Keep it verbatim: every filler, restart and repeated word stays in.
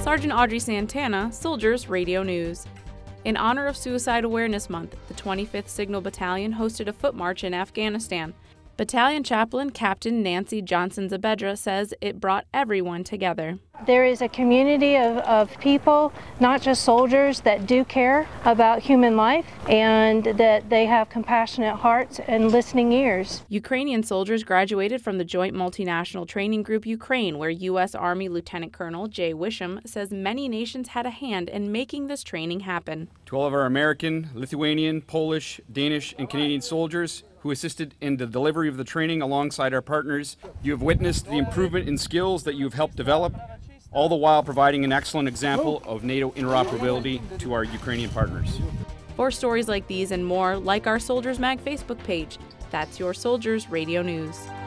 Sergeant Audrey Santana, Soldiers Radio News. In honor of Suicide Awareness Month, the twenty-fifth Signal Battalion hosted a foot march in Afghanistan. Battalion Chaplain Captain Nancy Johnson-Zabedra says it brought everyone together. There is a community of, of people, not just soldiers, that do care about human life and that they have compassionate hearts and listening ears. Ukrainian soldiers graduated from the Joint Multinational Training Group Ukraine, where U S Army Lieutenant Colonel Jay Wisham says many nations had a hand in making this training happen. To all of our American, Lithuanian, Polish, Danish, and Canadian soldiers who assisted in the delivery of the training alongside our partners, you have witnessed the improvement in skills that you have helped develop, all the while providing an excellent example of NATO interoperability to our Ukrainian partners. For stories like these and more, like our Soldiers Mag Facebook page. That's your Soldiers Radio News.